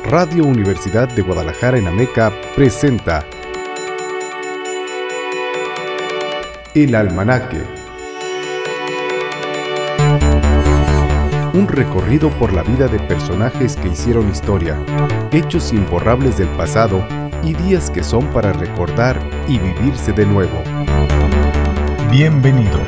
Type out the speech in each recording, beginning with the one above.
Radio Universidad de Guadalajara en Ameca presenta El Almanaque. Un recorrido por la vida de personajes que hicieron historia, hechos imborrables del pasado y días que son para recordar y vivirse de nuevo. Bienvenidos.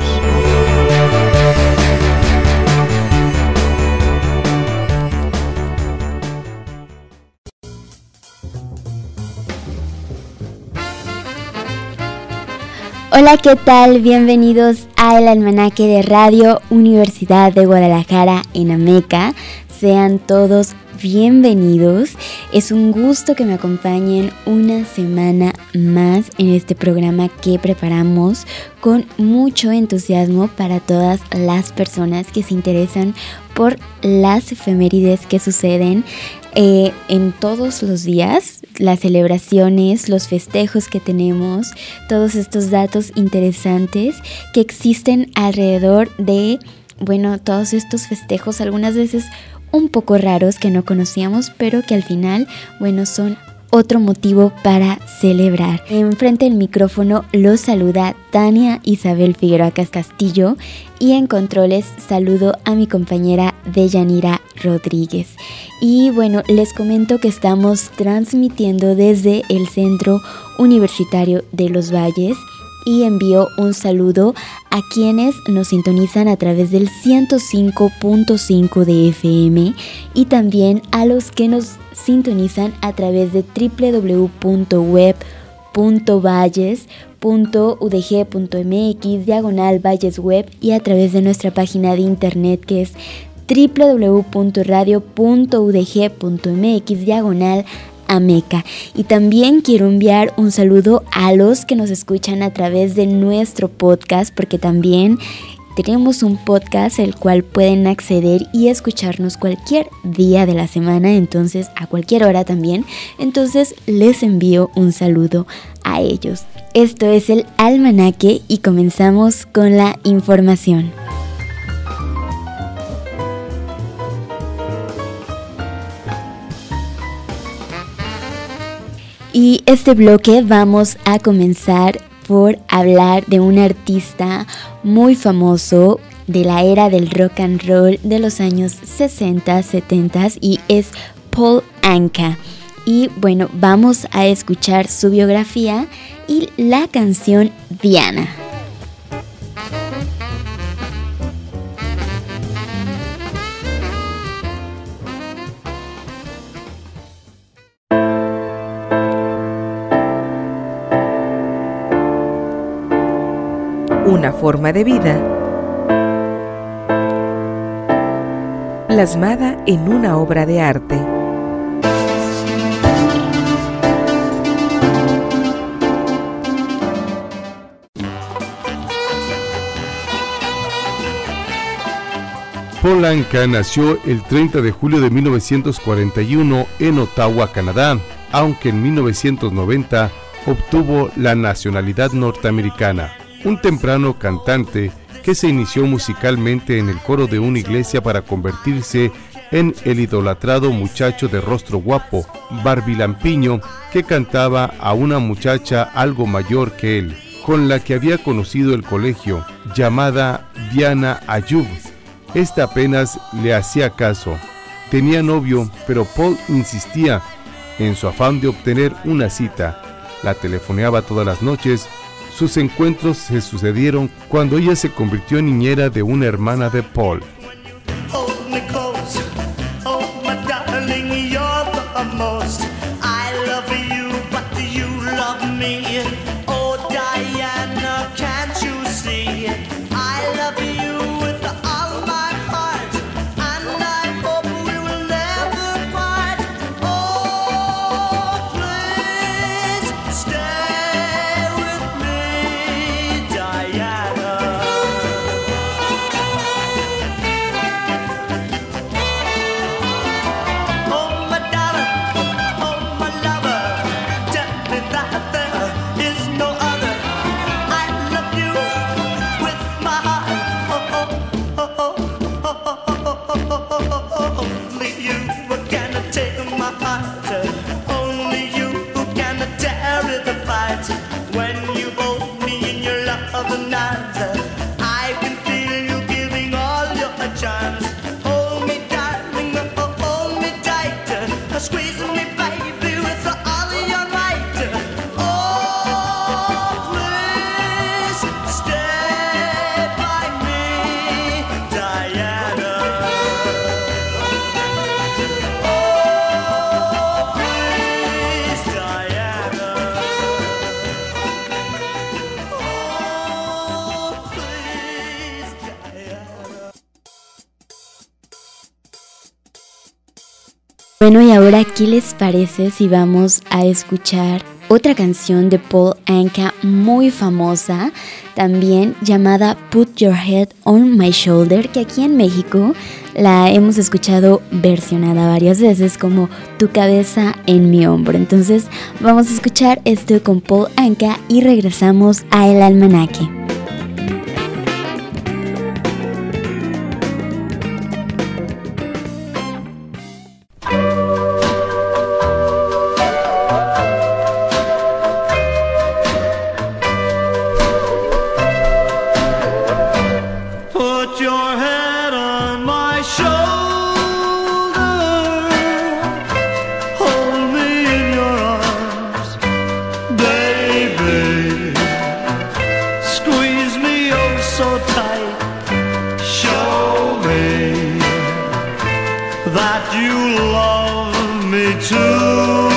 Hola, ¿qué tal? Bienvenidos a El Almanaque de Radio Universidad de Guadalajara en Ameca. Sean todos bienvenidos. Es un gusto que me acompañen una semana más en este programa que preparamos con mucho entusiasmo para todas las personas que se interesan por las efemérides que suceden en todos los días, las celebraciones, los festejos que tenemos, todos estos datos interesantes que existen alrededor de, todos estos festejos, algunas veces un poco raros que no conocíamos, pero que al final, son otro motivo para celebrar. Enfrente del micrófono los saluda Tania Isabel Figueroa Castillo y en controles saludo a mi compañera Deyanira Rodríguez. Y les comento que estamos transmitiendo desde el Centro Universitario de los Valles y envío un saludo a quienes nos sintonizan a través del 105.5 de FM y también a los que nos sintonizan a través de www.web.valles.udg.mx/vallesweb y a través de nuestra página de internet que es www.radio.udg.mx/Ameca. Y también quiero enviar un saludo a los que nos escuchan a través de nuestro podcast, porque también tenemos un podcast el cual pueden acceder y escucharnos cualquier día de la semana, entonces a cualquier hora también. Entonces les envío un saludo a ellos. Esto es el Almanaque y comenzamos con la información. Y este bloque vamos a comenzar por hablar de un artista muy famoso de la era del rock and roll de los años 60, 70 y es Paul Anka. Y vamos a escuchar su biografía y la canción Diana. Una forma de vida plasmada en una obra de arte. Paul Anka nació el 30 de julio de 1941 en Ottawa, Canadá, aunque en 1990 obtuvo la nacionalidad norteamericana. Un temprano cantante que se inició musicalmente en el coro de una iglesia para convertirse en el idolatrado muchacho de rostro guapo, barbilampiño, que cantaba a una muchacha algo mayor que él, con la que había conocido el colegio, llamada Diana Ayub. Esta apenas le hacía caso. Tenía novio, pero Paul insistía en su afán de obtener una cita. La telefoneaba todas las noches. Sus encuentros se sucedieron cuando ella se convirtió en niñera de una hermana de Paul. chance. Hold me, darling, hold me tight. Squeeze me, baby, with all your might. Oh, please stay by me, Diana. Oh, please, Diana. Oh, please, Diana. Bueno, y ahora, ¿qué les parece si vamos a escuchar otra canción de Paul Anka muy famosa, también llamada Put Your Head on My Shoulder, que aquí en México la hemos escuchado versionada varias veces como Tu cabeza en mi hombro? Entonces vamos a escuchar esto con Paul Anka y regresamos a El Almanaque. Put your head on my shoulder, hold me in your arms, baby. Squeeze me oh so tight, show me that you love me too.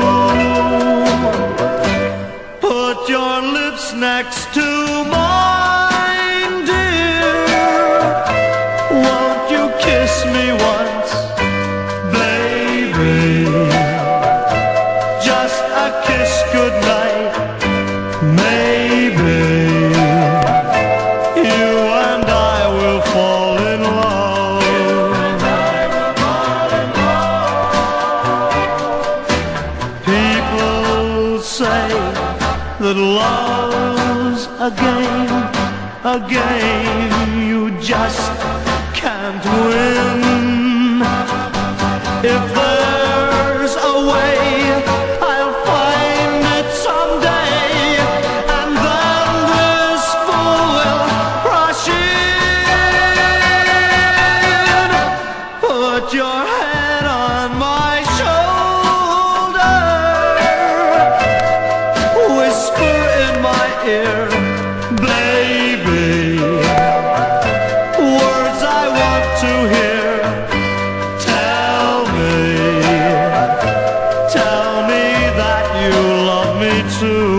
Put your lips next to mine, dear. Won't you kiss me once, baby? Just a kiss goodnight, maybe. You and I will fall in love. People say that love's a game you just can't win. If there's a way, I'll find it someday, and then this fool will rush in. Put your head on my shoulder, whisper in my ear, baby, words I want to hear. Tell me that you love me too.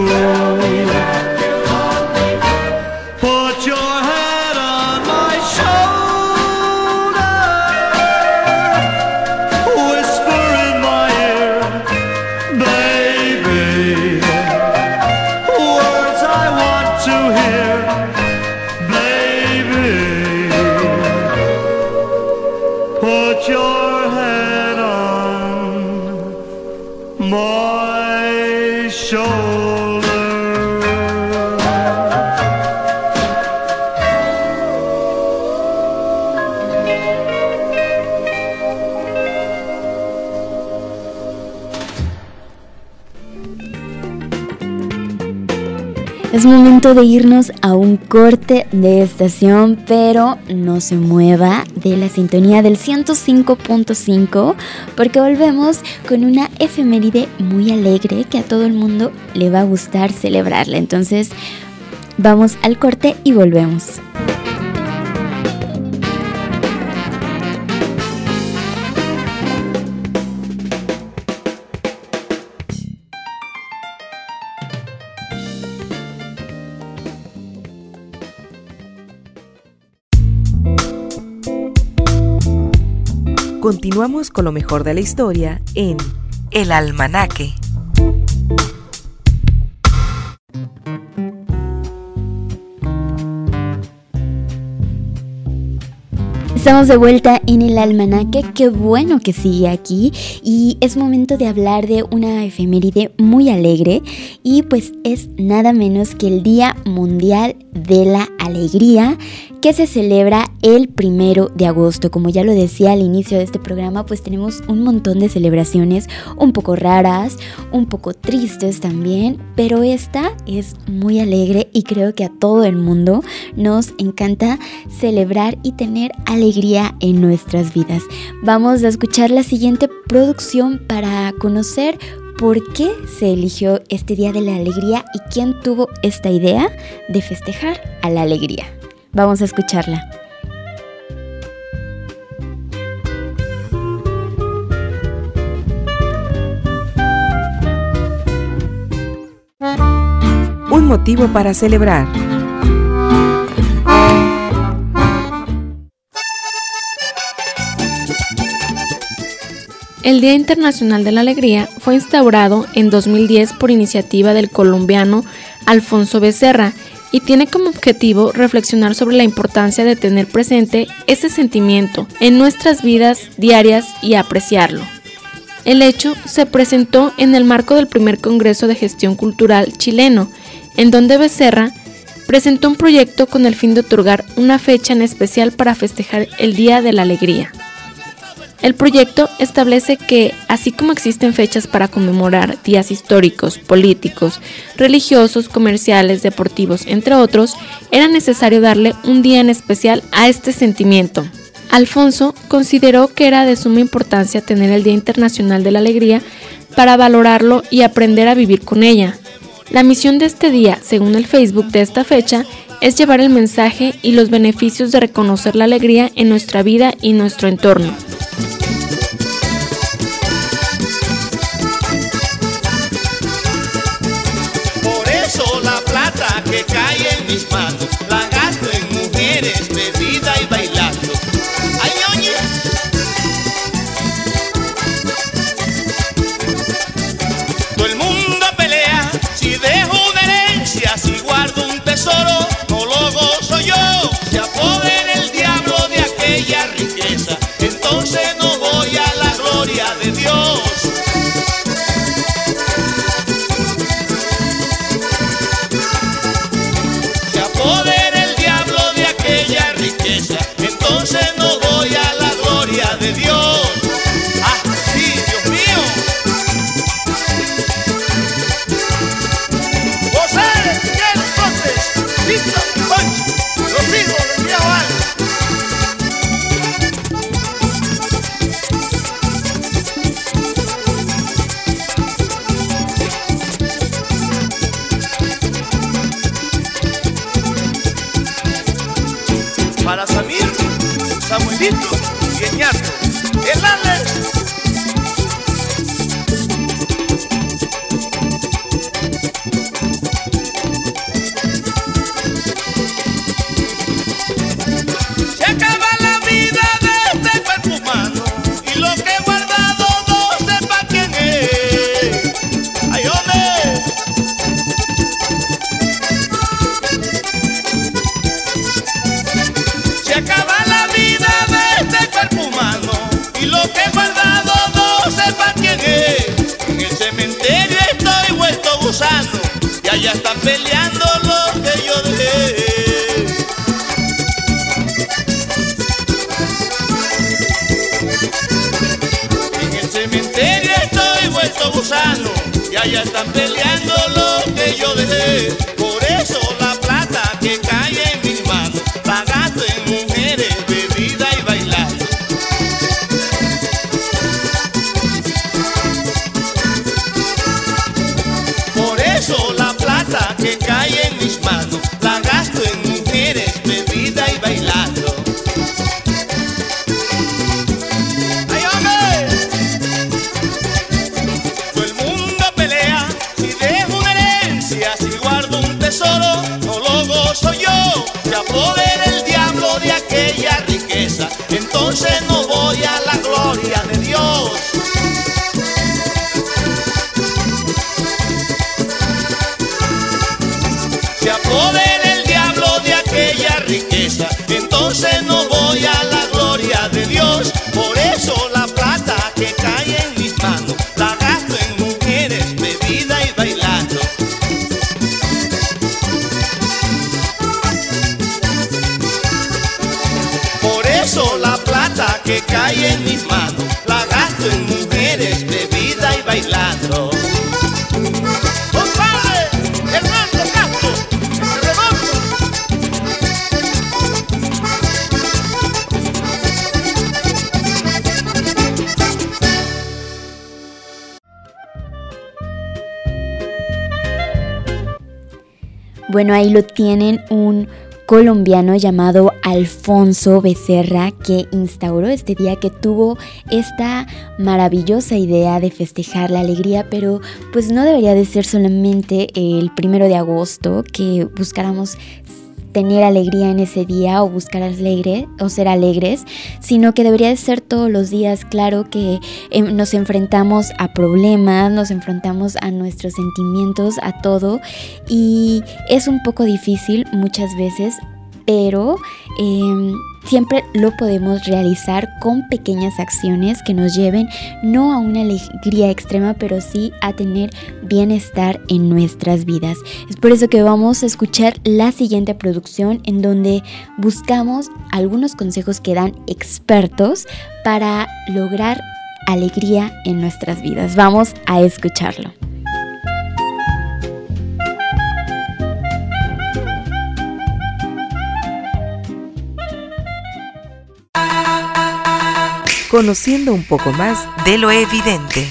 Put your head on my shoulder, whisper in my ear, baby, words I want to hear, baby. Put your head on my shoulder. Es momento de irnos a un corte de estación, pero no se mueva de la sintonía del 105.5 porque volvemos con una efeméride muy alegre que a todo el mundo le va a gustar celebrarla. Entonces, vamos al corte y volvemos. Continuamos con lo mejor de la historia en El Almanaque. Estamos de vuelta en El Almanaque, qué bueno que sigue aquí y es momento de hablar de una efeméride muy alegre y pues es nada menos que el Día Mundial de la Alegría, que se celebra el 1 de agosto. Como ya lo decía al inicio de este programa, pues tenemos un montón de celebraciones un poco raras, un poco tristes también, pero esta es muy alegre y creo que a todo el mundo nos encanta celebrar y tener alegría en nuestras vidas. Vamos a escuchar la siguiente producción para conocer por qué se eligió este Día de la Alegría y quién tuvo esta idea de festejar a la alegría. Vamos a escucharla. Un motivo para celebrar. El Día Internacional de la Alegría fue instaurado en 2010 por iniciativa del colombiano Alfonso Becerra y tiene como objetivo reflexionar sobre la importancia de tener presente ese sentimiento en nuestras vidas diarias y apreciarlo. El hecho se presentó en el marco del primer Congreso de Gestión Cultural chileno, en donde Becerra presentó un proyecto con el fin de otorgar una fecha en especial para festejar el Día de la Alegría. El proyecto establece que, así como existen fechas para conmemorar días históricos, políticos, religiosos, comerciales, deportivos, entre otros, era necesario darle un día en especial a este sentimiento. Alfonso consideró que era de suma importancia tener el Día Internacional de la Alegría para valorarlo y aprender a vivir con ella. La misión de este día, según el Facebook de esta fecha, es llevar el mensaje y los beneficios de reconocer la alegría en nuestra vida y nuestro entorno. Que cae en mis manos, la gasto en mujeres, bebida y bailando. ¡Ay, oye! Todo el mundo pelea, si dejo una herencia, si guardo un tesoro, no lo gozo yo. Se apodera el diablo de aquella riqueza, entonces no voy a la gloria de Dios. Entonces no voy a la gloria de Dios. ¡Ah, sí, Dios mío! José, Miguel, Cortés, Víctor, Conchi, los hijos del viejo Alba. Para Samir, Samuelito y Eñato, el Ale. Se acaba la vida de este cuerpo humano y lo que he guardado no sepa quién es. ¡Ay, hombre! Se acaba la vida de este cuerpo humano y lo que he guardado no sepa quién es. En el cementerio estoy vuelto gusano y allá están peleando lo que yo dejé. En el cementerio estoy vuelto gusano y allá están peleando lo que yo dejé. Por eso la plata que cae en mis manos la gasto en mujeres, bebida y bailando. Por eso la plata que cae en mis manos la gasto en mujeres, bebida y bailando. ¡Ay, hombre! Todo el mundo pelea, si dejo una herencia, si guardo un tesoro, no lo gozo yo. Se apodera el diablo de aquella riqueza, entonces no voy a la gloria de Dios. Se apodera el diablo de aquella riqueza, entonces no voy a la gloria de Dios. Por eso la plata que cae en mis manos la gasto en mujeres, bebida y bailando. que cae en mis manos la gasto en mujeres, bebida y bailando. ¡Compadre! ¡Hernando Castro! ¡Redondo! Bueno, ahí lo tienen, un colombiano llamado Alfonso Becerra, que instauró este día, que tuvo esta maravillosa idea de festejar la alegría, pero pues no debería de ser solamente el 1 de agosto, que buscáramos tener alegría en ese día o buscar ser alegres, sino que debería de ser todos los días. Claro que nos enfrentamos a problemas, nos enfrentamos a nuestros sentimientos, a todo, y es un poco difícil muchas veces, pero siempre lo podemos realizar con pequeñas acciones que nos lleven no a una alegría extrema, pero sí a tener bienestar en nuestras vidas. Es por eso que vamos a escuchar la siguiente producción, en donde buscamos algunos consejos que dan expertos para lograr alegría en nuestras vidas. Vamos a escucharlo. Conociendo un poco más de lo evidente.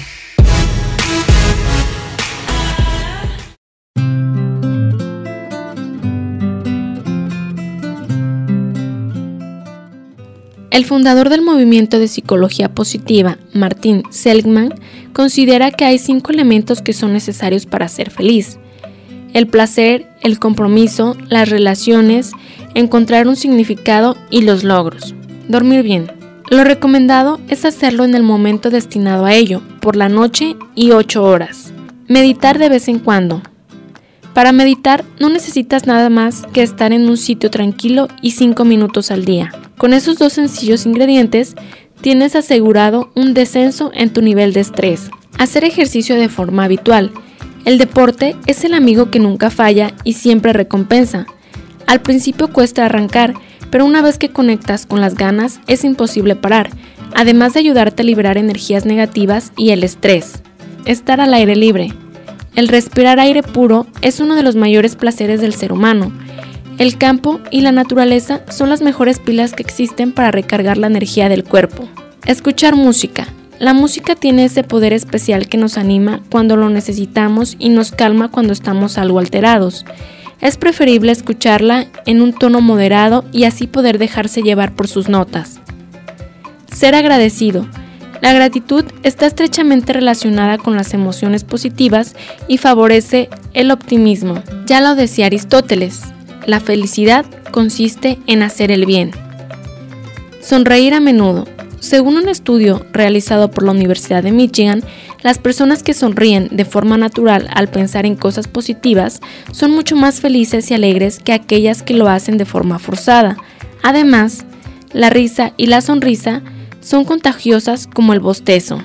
El fundador del movimiento de psicología positiva, Martin Seligman, considera que hay 5 elementos que son necesarios para ser feliz: el placer, el compromiso, las relaciones, encontrar un significado y los logros. Dormir bien. Lo recomendado es hacerlo en el momento destinado a ello, por la noche y 8 horas. Meditar de vez en cuando. Para meditar no necesitas nada más que estar en un sitio tranquilo y 5 minutos al día. Con esos 2 sencillos ingredientes tienes asegurado un descenso en tu nivel de estrés. Hacer ejercicio de forma habitual. El deporte es el amigo que nunca falla y siempre recompensa. Al principio cuesta arrancar, pero una vez que conectas con las ganas es imposible parar, además de ayudarte a liberar energías negativas y el estrés. Estar al aire libre. El respirar aire puro es uno de los mayores placeres del ser humano. El campo y la naturaleza son las mejores pilas que existen para recargar la energía del cuerpo. Escuchar música. La música tiene ese poder especial que nos anima cuando lo necesitamos y nos calma cuando estamos algo alterados. Es preferible escucharla en un tono moderado y así poder dejarse llevar por sus notas. Ser agradecido. La gratitud está estrechamente relacionada con las emociones positivas y favorece el optimismo. Ya lo decía Aristóteles, la felicidad consiste en hacer el bien. Sonreír a menudo. Según un estudio realizado por la Universidad de Michigan, las personas que sonríen de forma natural al pensar en cosas positivas son mucho más felices y alegres que aquellas que lo hacen de forma forzada. Además, la risa y la sonrisa son contagiosas como el bostezo.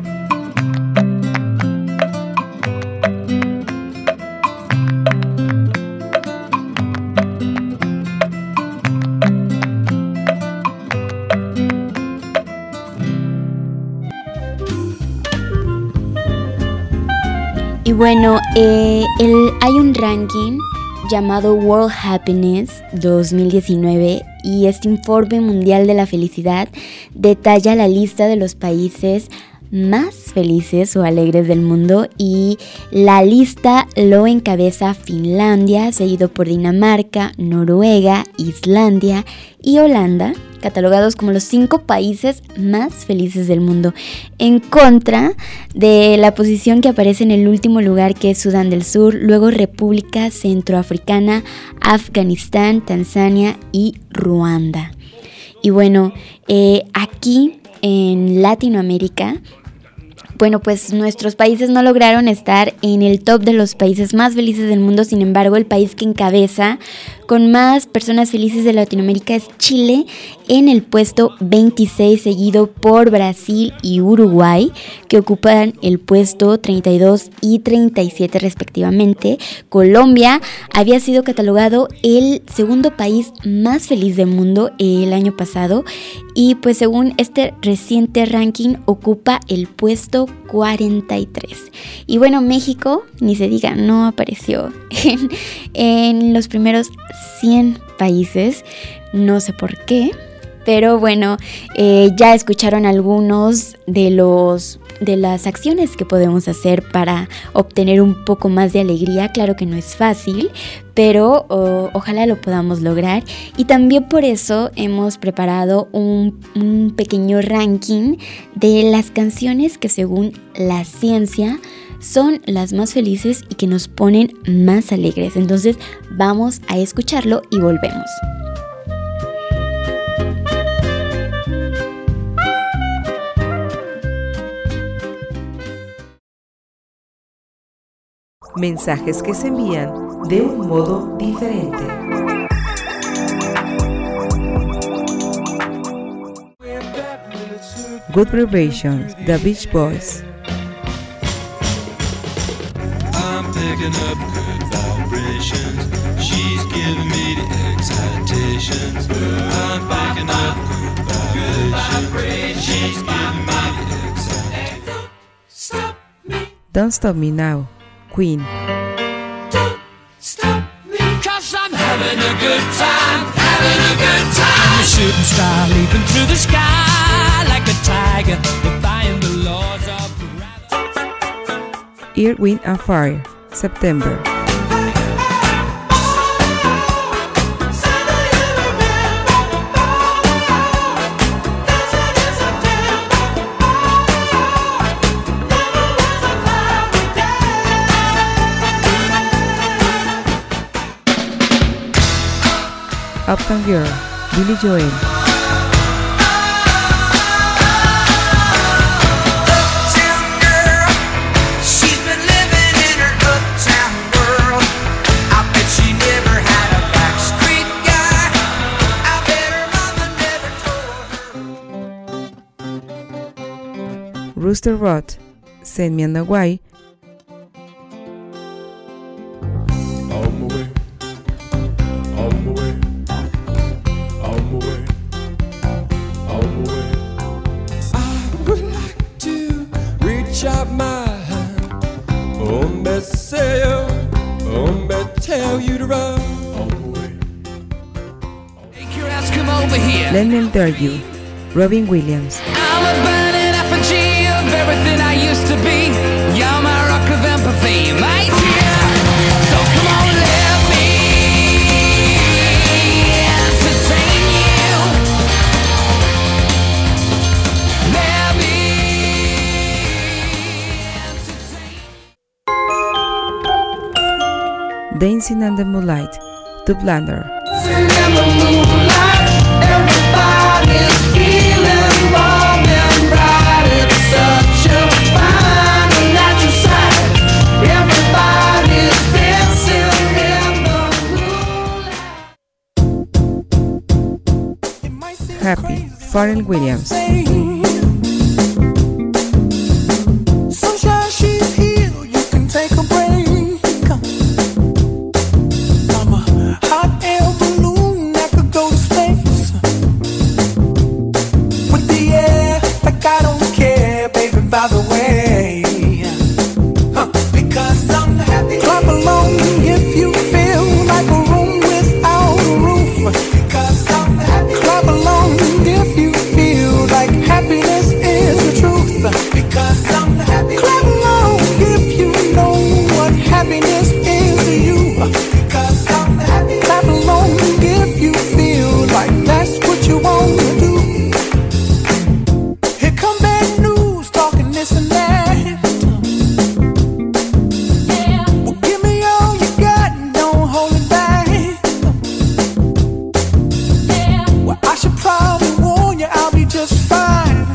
Y bueno, hay un ranking llamado World Happiness 2019 y este informe mundial de la felicidad detalla la lista de los países más felices o alegres del mundo, y la lista lo encabeza Finlandia, seguido por Dinamarca, Noruega, Islandia y Holanda, catalogados como los 5 países más felices del mundo, en contra de la posición que aparece en el último lugar, que es Sudán del Sur, luego República Centroafricana, Afganistán, Tanzania y Ruanda. Y bueno, aquí en Latinoamérica, bueno, pues nuestros países no lograron estar en el top de los países más felices del mundo. Sin embargo, el país que encabeza con más personas felices de Latinoamérica es Chile en el puesto 26, seguido por Brasil y Uruguay, que ocupan el puesto 32 y 37 respectivamente. Colombia había sido catalogado el segundo país más feliz del mundo el año pasado y pues según este reciente ranking ocupa el puesto 43. Y bueno, México, ni se diga, no apareció en los primeros 100 países, no sé por qué. Pero bueno, ya escucharon algunos de las acciones que podemos hacer para obtener un poco más de alegría. Claro que no es fácil, pero ojalá lo podamos lograr. Y también por eso hemos preparado un pequeño ranking de las canciones que según la ciencia son las más felices y que nos ponen más alegres. Entonces vamos a escucharlo y volvemos. Mensajes que se envían de un modo diferente. Good Vibrations, The Beach Boys. I'm picking up good vibrations. She's giving me the excitations. I'm picking up good vibrations. She's giving me the excitations. Stop me. Don't Stop Me Now, Queen. Don't stop me. 'Cause I'm having a good time, having a good time. I'm a shooting star leaping through the sky like a tiger, defying the laws of gravity. Earth, Wind and Fire, September. Uptown Girl, Billy Joel. Uptown girl, she's been living in her uptown world. I bet she never had a backstreet guy. I bet her mama never told her. Rooster Rot, Send Me on the Way. Let Me Dare You, Robin Williams. I'm a burning effigy of everything I used to be. You're my rock of empathy, my dear. So come on, let me entertain you. Let me entertain. Dancing under the Moonlight, Tuplander. Everybody's feeling warm and bright. It's such a fine and natural sight. Everybody's dancing in the moonlight. Happy, Pharrell Williams. Sunshine, she's here. You can take a break. I'm a hot air balloon that could go to space. With the air, like I don't care, baby, by the way. Because I'm happy. Clap along if you feel like a room without a roof. Because I'm happy. Clap along if you feel like happiness is the truth. Because I'm happy. Clap along if you know what happiness is to you. Because I'm happy. Clap along if you feel like that's what you want to do. Here come bad news, talking this and that. Well, give me all you got and don't hold it back. Well, I should probably warn you, I'll be just fine.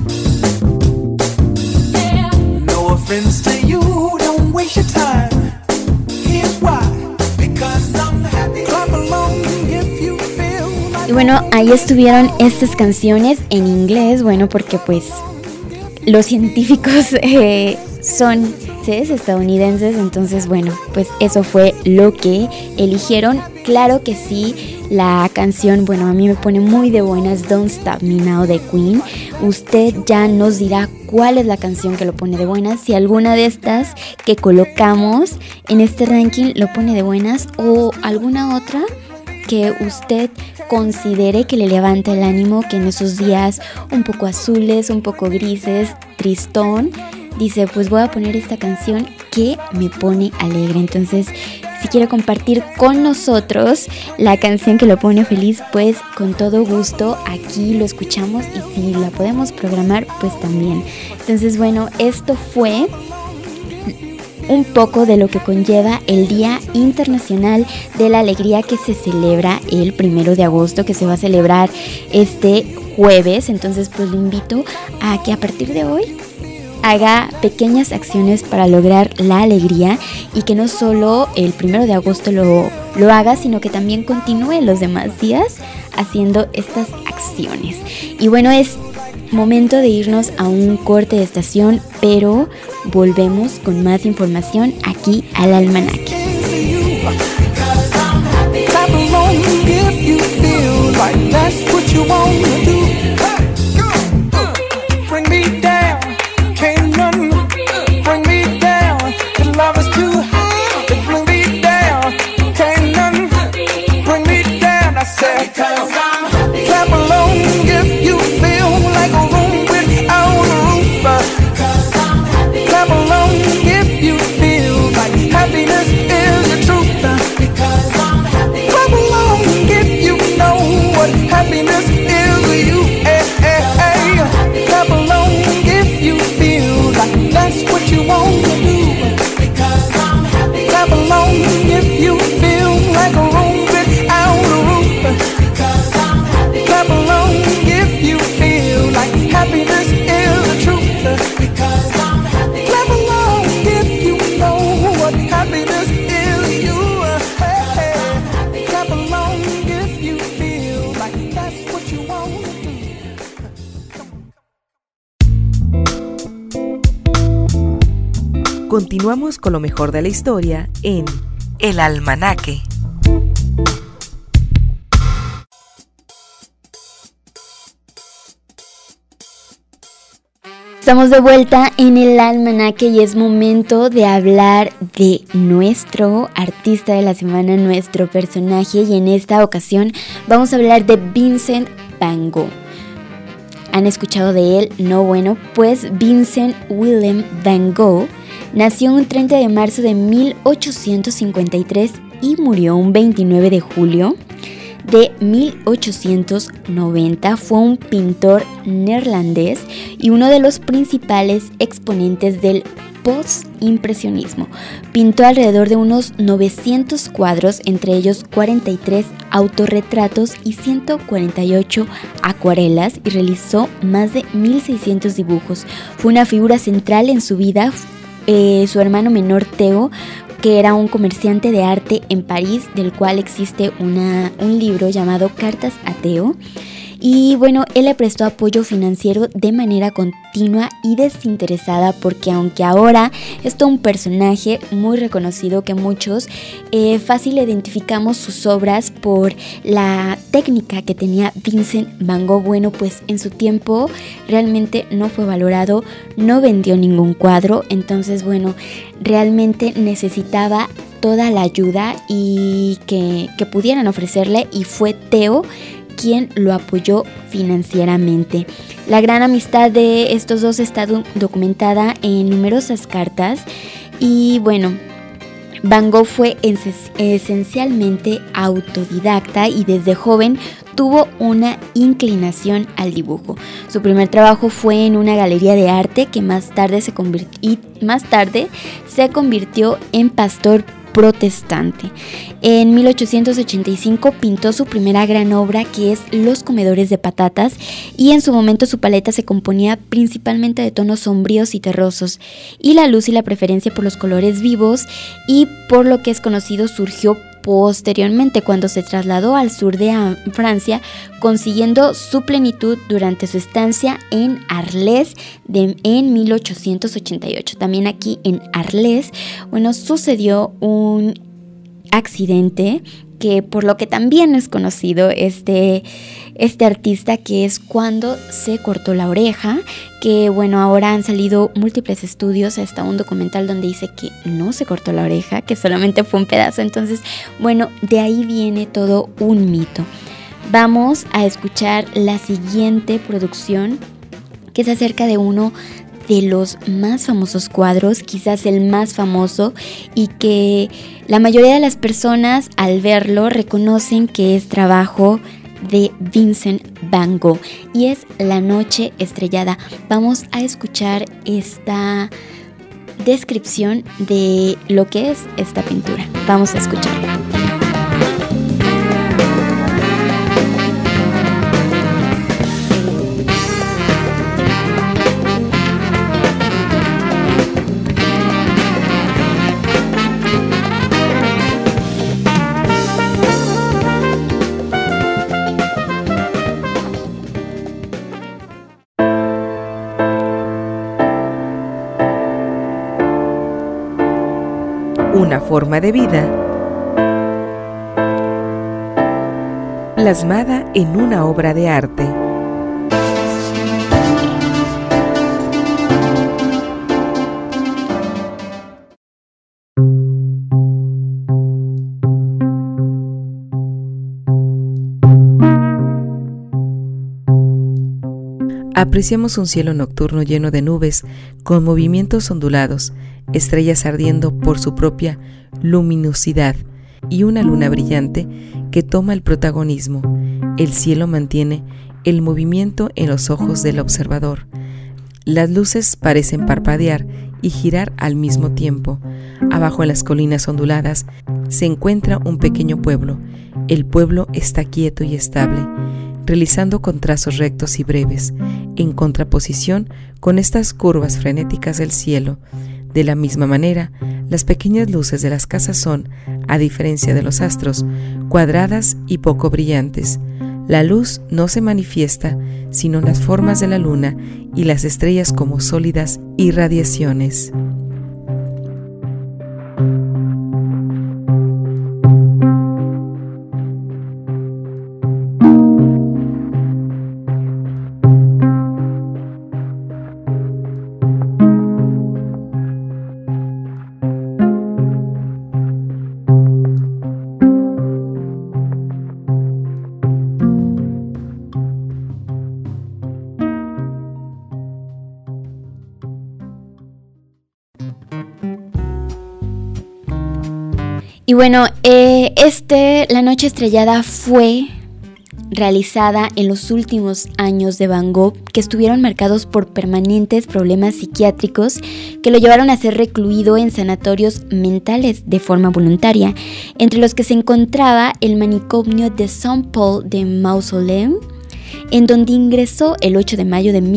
No offense to you, don't waste your time. Here's why. Because I'm happy. Clap along Y bueno, ahí estuvieron estas canciones en inglés, bueno, porque pues los científicos son estadounidenses, entonces bueno, pues eso fue lo que eligieron. Claro que sí, la canción, bueno, a mí me pone muy de buenas, Don't Stop Me Now de Queen. Usted ya nos dirá cuál es la canción que lo pone de buenas, si alguna de estas que colocamos en este ranking lo pone de buenas o alguna otra que usted considere que le levanta el ánimo, que en esos días un poco azules, un poco grises, tristón, dice, pues voy a poner esta canción que me pone alegre. Entonces, si quiere compartir con nosotros la canción que lo pone feliz, pues con todo gusto aquí lo escuchamos, y si la podemos programar, pues también. Entonces, bueno, esto fue un poco de lo que conlleva el Día Internacional de la Alegría, que se celebra el 1 de agosto, que se va a celebrar este jueves. Entonces, pues lo invito a que a partir de hoy haga pequeñas acciones para lograr la alegría, y que no solo el 1 de agosto lo haga, sino que también continúe los demás días haciendo estas acciones. Y bueno, es momento de irnos a un corte de estación, pero volvemos con más información aquí al Almanaque. Clap along if you feel like a room without a roof. Clap along if you feel like happiness is the truth. Clap along if you know what happiness is to you. Clap along if you feel like that's what you want to do. Clap along if you feel like a room without a roof. Clap along if you feel like happiness is the truth. Clap along if you know what happiness is to you. Clap along if you feel like that's what you want to do. Continuamos con lo mejor de la historia en El Almanaque. Estamos de vuelta en el Almanaque y es momento de hablar de nuestro artista de la semana, nuestro personaje, y en esta ocasión vamos a hablar de Vincent Van Gogh. ¿Han escuchado de él? No, bueno, pues Vincent Willem Van Gogh nació un 30 de marzo de 1853 y murió un 29 de julio de 1890. Fue un pintor neerlandés y uno de los principales exponentes del postimpresionismo. Pintó alrededor de unos 900 cuadros, entre ellos 43 autorretratos y 148 acuarelas, y realizó más de 1600 dibujos. Fue una figura central en su vida. Su hermano menor, Theo, que era un comerciante de arte en París, del cual existe un libro llamado Cartas a Theo. Y bueno, él le prestó apoyo financiero de manera continua y desinteresada, porque aunque ahora es todo un personaje muy reconocido, que muchos fácil identificamos sus obras por la técnica que tenía Vincent Van Gogh, bueno, pues en su tiempo realmente no fue valorado, no vendió ningún cuadro. Entonces, bueno, realmente necesitaba toda la ayuda y que pudieran ofrecerle, y fue Theo quien lo apoyó financieramente. La gran amistad de estos dos está documentada en numerosas cartas, y bueno, Van Gogh fue esencialmente autodidacta y desde joven tuvo una inclinación al dibujo. Su primer trabajo fue en una galería de arte que más tarde se convirtió en pastor protestante. En 1885 pintó su primera gran obra, que es Los comedores de patatas, y en su momento su paleta se componía principalmente de tonos sombríos y terrosos, y la luz y la preferencia por los colores vivos y por lo que es conocido surgió posteriormente cuando se trasladó al sur de Francia, consiguiendo su plenitud durante su estancia en Arles en 1888. También aquí en Arles, sucedió un accidente que por lo que también es conocido este artista, que es cuando se cortó la oreja, que ahora han salido múltiples estudios, hasta un documental donde dice que no se cortó la oreja, que solamente fue un pedazo. Entonces, de ahí viene todo un mito. Vamos a escuchar la siguiente producción, que es acerca de uno de los más famosos cuadros, quizás el más famoso, y que la mayoría de las personas al verlo reconocen que es trabajo de Vincent Van Gogh, y es La Noche Estrellada. Vamos a escuchar esta descripción de lo que es esta pintura. Vamos a escucharla. Una forma de vida plasmada en una obra de arte. Apreciamos un cielo nocturno lleno de nubes, con movimientos ondulados, estrellas ardiendo por su propia luminosidad y una luna brillante que toma el protagonismo. El cielo mantiene el movimiento en los ojos del observador. Las luces parecen parpadear y girar al mismo tiempo. Abajo en las colinas onduladas se encuentra un pequeño pueblo. El pueblo está quieto y estable, realizando contrastos rectos y breves, en contraposición con estas curvas frenéticas del cielo. De la misma manera, las pequeñas luces de las casas son, a diferencia de los astros, cuadradas y poco brillantes. La luz no se manifiesta sino en las formas de la luna y las estrellas como sólidas irradiaciones. Y La Noche Estrellada fue realizada en los últimos años de Van Gogh, que estuvieron marcados por permanentes problemas psiquiátricos que lo llevaron a ser recluido en sanatorios mentales de forma voluntaria, entre los que se encontraba el manicomio de Saint-Paul de Mausoleu, en donde ingresó el 8 de mayo de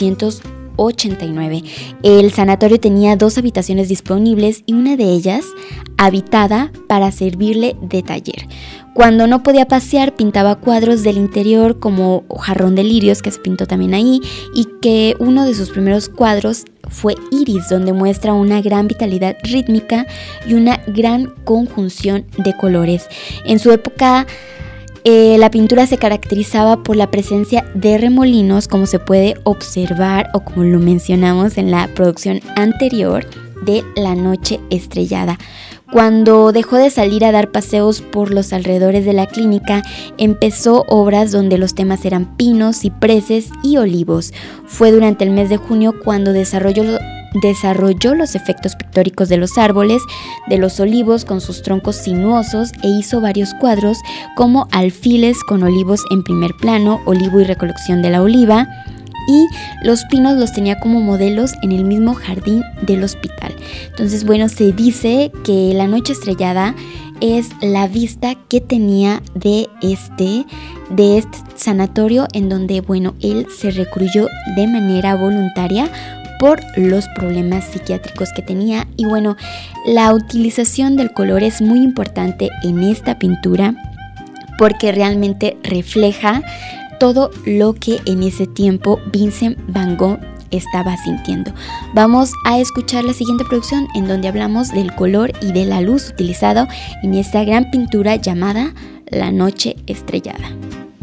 1889. El sanatorio tenía 2 habitaciones disponibles y una de ellas habitada para servirle de taller. Cuando no podía pasear, pintaba cuadros del interior como Jarrón de Lirios, que se pintó también ahí, y que uno de sus primeros cuadros fue Iris, donde muestra una gran vitalidad rítmica y una gran conjunción de colores. En su época, la pintura se caracterizaba por la presencia de remolinos, como se puede observar o como lo mencionamos en la producción anterior de La Noche Estrellada. Cuando dejó de salir a dar paseos por los alrededores de la clínica, empezó obras donde los temas eran pinos, cipreses y olivos. Fue durante el mes de junio cuando desarrolló los efectos pictóricos de los árboles, de los olivos con sus troncos sinuosos, e hizo varios cuadros como alfiles con olivos en primer plano, olivo y recolección de la oliva, y los pinos los tenía como modelos en el mismo jardín del hospital. Entonces, se dice que La Noche Estrellada es la vista que tenía de este sanatorio, en donde, él se recluyó de manera voluntaria por los problemas psiquiátricos que tenía. Y bueno, la utilización del color es muy importante en esta pintura porque realmente refleja todo lo que en ese tiempo Vincent Van Gogh estaba sintiendo. Vamos a escuchar la siguiente producción en donde hablamos del color y de la luz utilizado en esta gran pintura llamada La Noche Estrellada.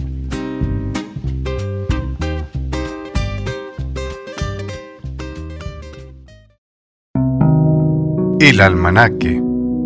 El almanaque.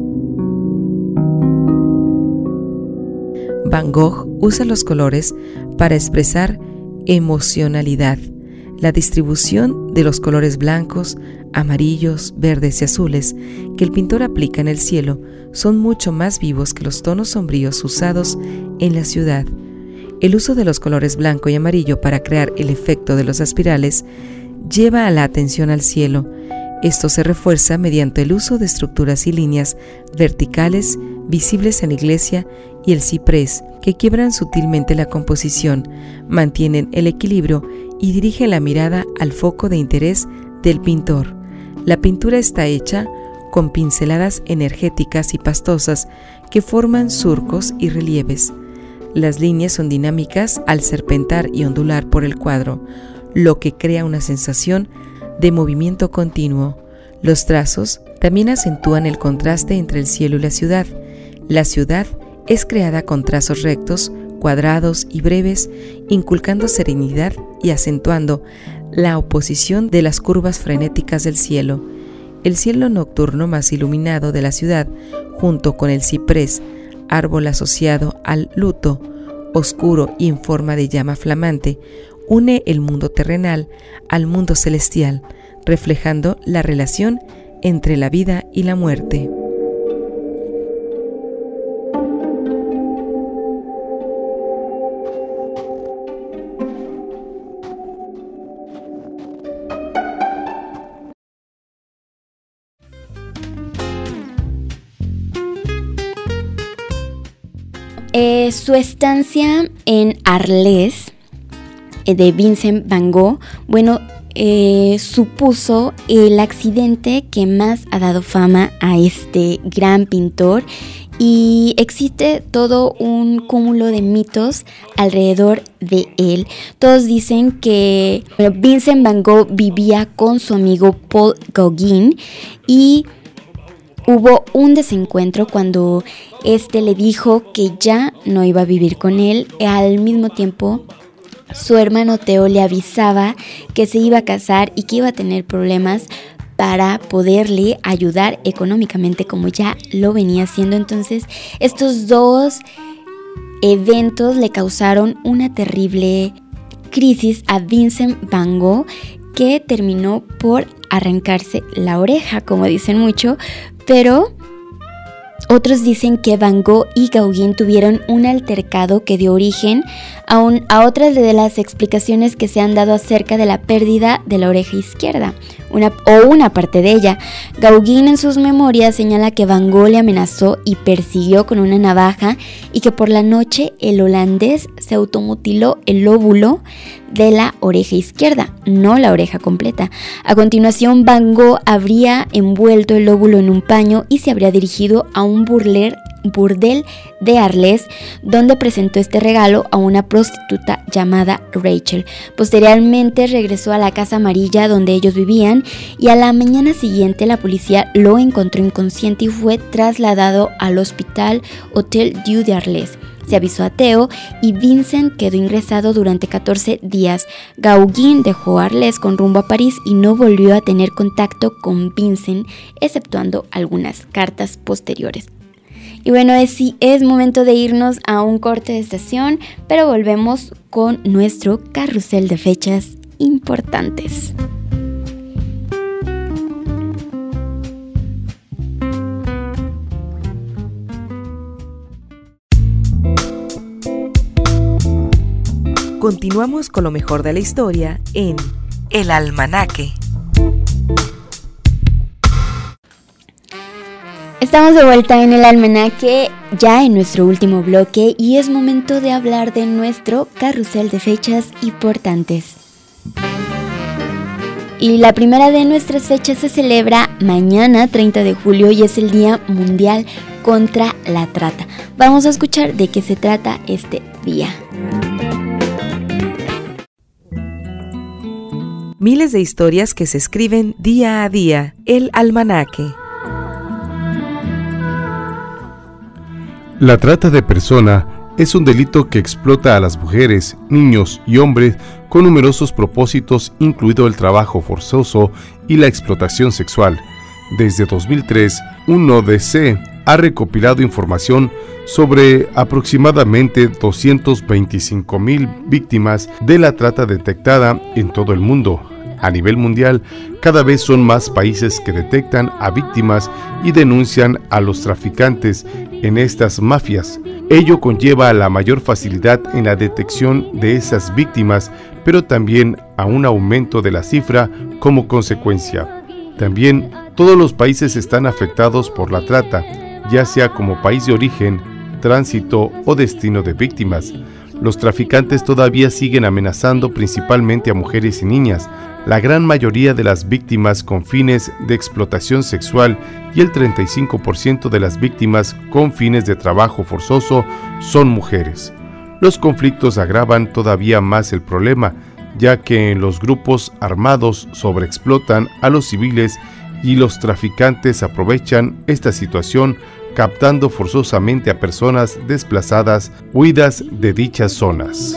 Van Gogh usa los colores para expresar emocionalidad. La distribución de los colores blancos, amarillos, verdes y azules que el pintor aplica en el cielo son mucho más vivos que los tonos sombríos usados en la ciudad. El uso de los colores blanco y amarillo para crear el efecto de los espirales lleva a la atención al cielo. Esto se refuerza mediante el uso de estructuras y líneas verticales visibles en la iglesia y el ciprés, que quiebran sutilmente la composición, mantienen el equilibrio y dirigen la mirada al foco de interés del pintor. La pintura está hecha con pinceladas energéticas y pastosas que forman surcos y relieves. Las líneas son dinámicas al serpentar y ondular por el cuadro, lo que crea una sensación de movimiento continuo. Los trazos también acentúan el contraste entre el cielo y la ciudad. La ciudad es creada con trazos rectos, cuadrados y breves, inculcando serenidad y acentuando la oposición de las curvas frenéticas del cielo. El cielo nocturno más iluminado de la ciudad, junto con el ciprés, árbol asociado al luto, oscuro y en forma de llama flamante, une el mundo terrenal al mundo celestial, reflejando la relación entre la vida y la muerte. Su estancia en Arles de Vincent Van Gogh, supuso el accidente que más ha dado fama a este gran pintor, y existe todo un cúmulo de mitos alrededor de él. Todos dicen que Vincent Van Gogh vivía con su amigo Paul Gauguin y hubo un desencuentro cuando este le dijo que ya no iba a vivir con él. Al mismo tiempo, su hermano Theo le avisaba que se iba a casar y que iba a tener problemas para poderle ayudar económicamente como ya lo venía haciendo. Entonces, estos dos eventos le causaron una terrible crisis a Vincent Van Gogh, que terminó por arrancarse la oreja, como dicen mucho, pero otros dicen que Van Gogh y Gauguin tuvieron un altercado que dio origen a otras de las explicaciones que se han dado acerca de la pérdida de la oreja izquierda, una parte de ella. Gauguin en sus memorias señala que Van Gogh le amenazó y persiguió con una navaja y que por la noche el holandés se automutiló el lóbulo de la oreja izquierda, no la oreja completa. A continuación, Van Gogh habría envuelto el lóbulo en un paño y se habría dirigido a un burdel de Arles, donde presentó este regalo a una prostituta llamada Rachel. Posteriormente regresó a la Casa Amarilla donde ellos vivían, y a la mañana siguiente la policía lo encontró inconsciente y fue trasladado al Hospital Hotel Dieu de Arles. Se avisó a Theo y Vincent quedó ingresado durante 14 días. Gauguin dejó Arles con rumbo a París y no volvió a tener contacto con Vincent, exceptuando algunas cartas posteriores. Y bueno, es momento de irnos a un corte de estación, pero volvemos con nuestro carrusel de fechas importantes. Continuamos con lo mejor de la historia en El Almanaque. Estamos de vuelta en El Almanaque, ya en nuestro último bloque, y es momento de hablar de nuestro carrusel de fechas importantes. Y la primera de nuestras fechas se celebra mañana, 30 de julio, y es el Día Mundial contra la Trata. Vamos a escuchar de qué se trata este día. Miles de historias que se escriben día a día. El almanaque. La trata de persona es un delito que explota a las mujeres, niños y hombres con numerosos propósitos, incluido el trabajo forzoso y la explotación sexual. Desde 2003, UNODC ha recopilado información sobre aproximadamente 225,000 víctimas de la trata detectada en todo el mundo. A nivel mundial, cada vez son más países que detectan a víctimas y denuncian a los traficantes en estas mafias. Ello conlleva a la mayor facilidad en la detección de esas víctimas, pero también a un aumento de la cifra como consecuencia. También todos los países están afectados por la trata, ya sea como país de origen, tránsito o destino de víctimas. Los traficantes todavía siguen amenazando principalmente a mujeres y niñas, la gran mayoría de las víctimas con fines de explotación sexual y el 35% de las víctimas con fines de trabajo forzoso son mujeres. Los conflictos agravan todavía más el problema, ya que los grupos armados sobreexplotan a los civiles y los traficantes aprovechan esta situación captando forzosamente a personas desplazadas huidas de dichas zonas.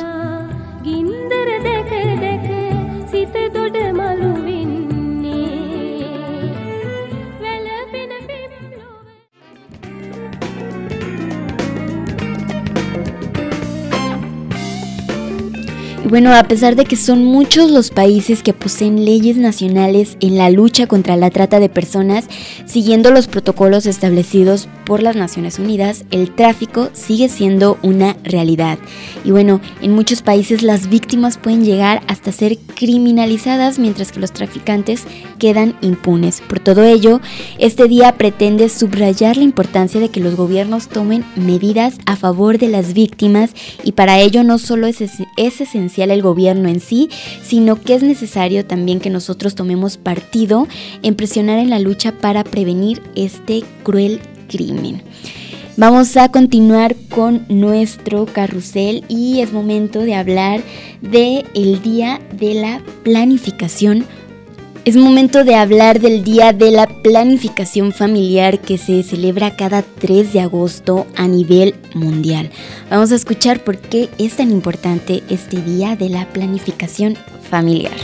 Y bueno, a pesar de que son muchos los países que poseen leyes nacionales en la lucha contra la trata de personas, siguiendo los protocolos establecidos por las Naciones Unidas, el tráfico sigue siendo una realidad. Y bueno, en muchos países las víctimas pueden llegar hasta ser criminalizadas, mientras que los traficantes quedan impunes. Por todo ello, este día pretende subrayar la importancia de que los gobiernos tomen medidas a favor de las víctimas, y para ello no solo es esencial el gobierno en sí, sino que es necesario también que nosotros tomemos partido en presionar en la lucha para prevenir este cruel crimen. Vamos a continuar con nuestro carrusel y es momento de hablar del Día de la Planificación. Es momento de hablar del Día de la Planificación Familiar, que se celebra cada 3 de agosto a nivel mundial. Vamos a escuchar por qué es tan importante este Día de la Planificación Familiar.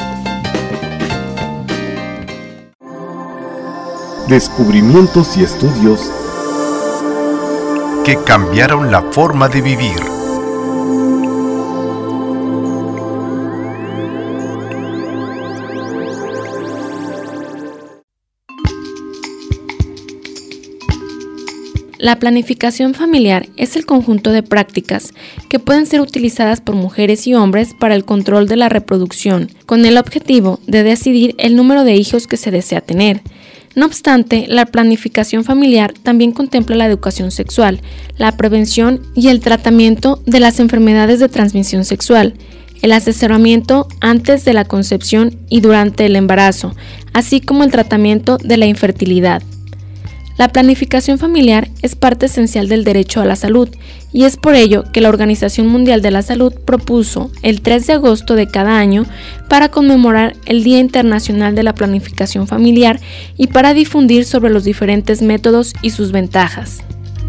Descubrimientos y estudios que cambiaron la forma de vivir. La planificación familiar es el conjunto de prácticas que pueden ser utilizadas por mujeres y hombres para el control de la reproducción, con el objetivo de decidir el número de hijos que se desea tener. No obstante, la planificación familiar también contempla la educación sexual, la prevención y el tratamiento de las enfermedades de transmisión sexual, el asesoramiento antes de la concepción y durante el embarazo, así como el tratamiento de la infertilidad. La planificación familiar es parte esencial del derecho a la salud y es por ello que la Organización Mundial de la Salud propuso el 3 de agosto de cada año para conmemorar el Día Internacional de la Planificación Familiar y para difundir sobre los diferentes métodos y sus ventajas.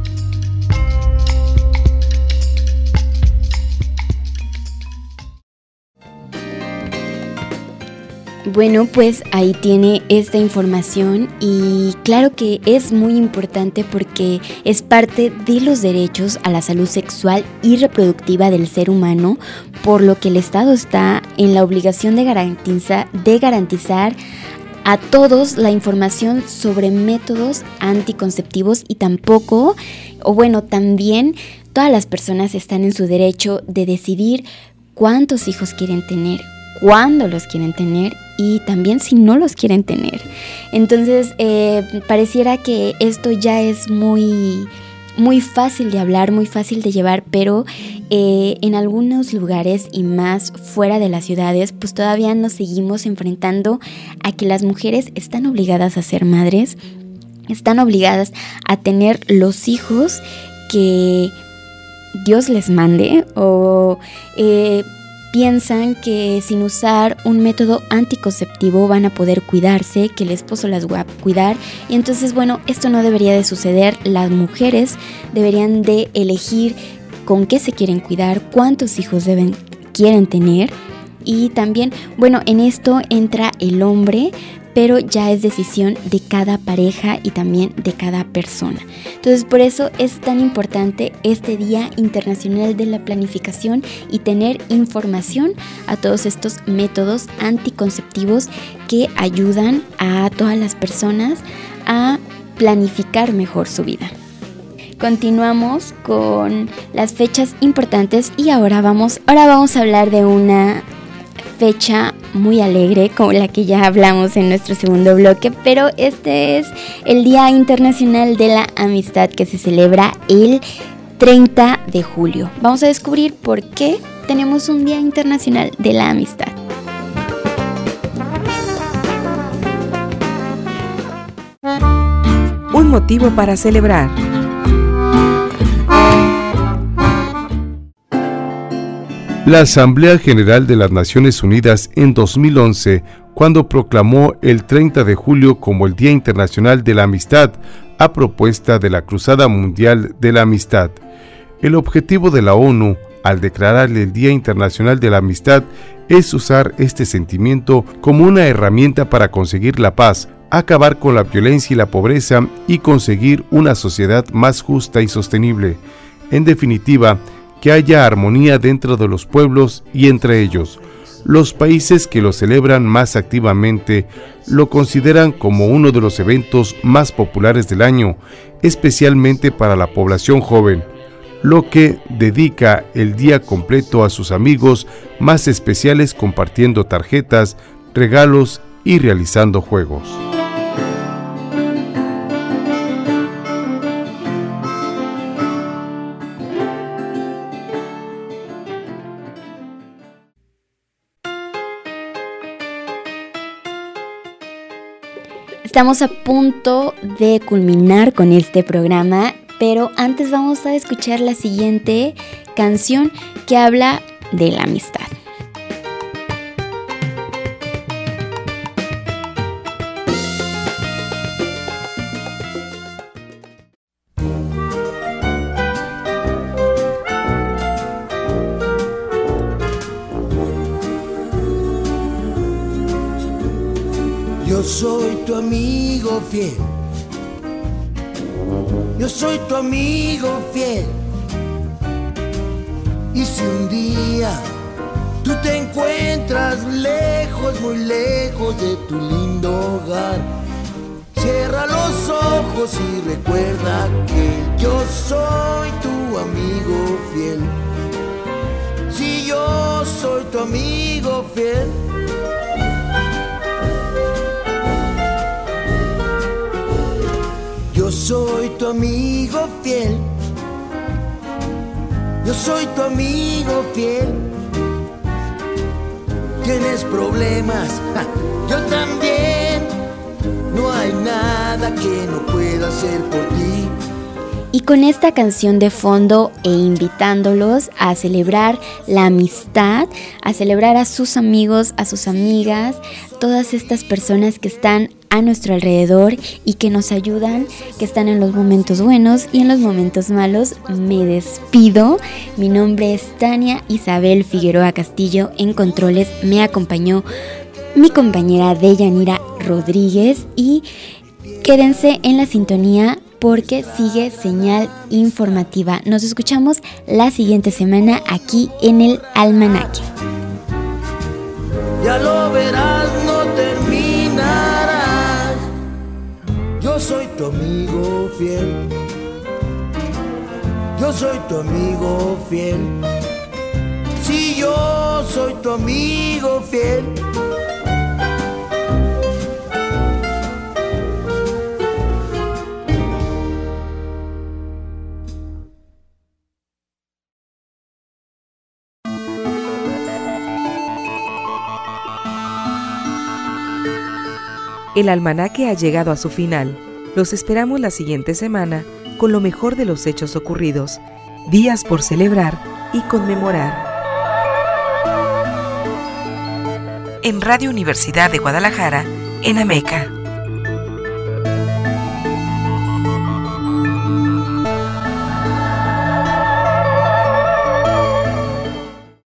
Bueno, pues ahí tiene esta información y claro que es muy importante porque es parte de los derechos a la salud sexual y reproductiva del ser humano, por lo que el Estado está en la obligación de garantizar a todos la información sobre métodos anticonceptivos y también todas las personas están en su derecho de decidir cuántos hijos quieren tener, cuándo los quieren tener y también si no los quieren tener. Entonces, pareciera que esto ya es muy muy fácil de hablar, muy fácil de llevar, pero en algunos lugares y más fuera de las ciudades, pues todavía nos seguimos enfrentando a que las mujeres están obligadas a ser madres, están obligadas a tener los hijos que Dios les mande, o piensan que sin usar un método anticonceptivo van a poder cuidarse, que el esposo las va a cuidar. Y entonces, bueno, esto no debería de suceder. Las mujeres deberían de elegir con qué se quieren cuidar, cuántos hijos quieren tener. Y también, bueno, en esto entra el hombre, pero ya es decisión de cada pareja y también de cada persona. Entonces, por eso es tan importante este Día Internacional de la Planificación y tener información a todos estos métodos anticonceptivos que ayudan a todas las personas a planificar mejor su vida. Continuamos con las fechas importantes y ahora vamos a hablar de una fecha muy alegre, como la que ya hablamos en nuestro segundo bloque, pero este es el Día Internacional de la Amistad, que se celebra el 30 de julio. Vamos a descubrir por qué tenemos un Día Internacional de la Amistad. Un motivo para celebrar. La Asamblea General de las Naciones Unidas en 2011, cuando proclamó el 30 de julio como el Día Internacional de la Amistad, a propuesta de la Cruzada Mundial de la Amistad. El objetivo de la ONU, al declarar el Día Internacional de la Amistad, es usar este sentimiento como una herramienta para conseguir la paz, acabar con la violencia y la pobreza y conseguir una sociedad más justa y sostenible. En definitiva, que haya armonía dentro de los pueblos y entre ellos. Los países que lo celebran más activamente lo consideran como uno de los eventos más populares del año, especialmente para la población joven, lo que dedica el día completo a sus amigos más especiales, compartiendo tarjetas, regalos y realizando juegos. Estamos a punto de culminar con este programa, pero antes vamos a escuchar la siguiente canción que habla de la amistad. Yo soy tu amigo fiel. Yo soy tu amigo fiel. Y si un día tú te encuentras lejos, muy lejos de tu lindo hogar, cierra los ojos y recuerda que yo soy tu amigo fiel. Si yo soy tu amigo fiel. Yo soy tu amigo fiel. Yo soy tu amigo fiel. Tienes problemas, yo también. No hay nada que no pueda hacer por ti. Y con esta canción de fondo e invitándolos a celebrar la amistad, a celebrar a sus amigos, a sus amigas, todas estas personas que están a nuestro alrededor y que nos ayudan, que están en los momentos buenos y en los momentos malos, me despido. Mi nombre es Tania Isabel Figueroa Castillo. En controles me acompañó mi compañera Deyanira Rodríguez y quédense en la sintonía porque sigue señal informativa. Nos escuchamos la siguiente semana aquí en el Almanaque. Ya lo verás, no terminarás. Yo soy tu amigo fiel. Yo soy tu amigo fiel. Si yo soy tu amigo fiel. El almanaque ha llegado a su final. Los esperamos la siguiente semana con lo mejor de los hechos ocurridos, días por celebrar y conmemorar. En Radio Universidad de Guadalajara, en Ameca.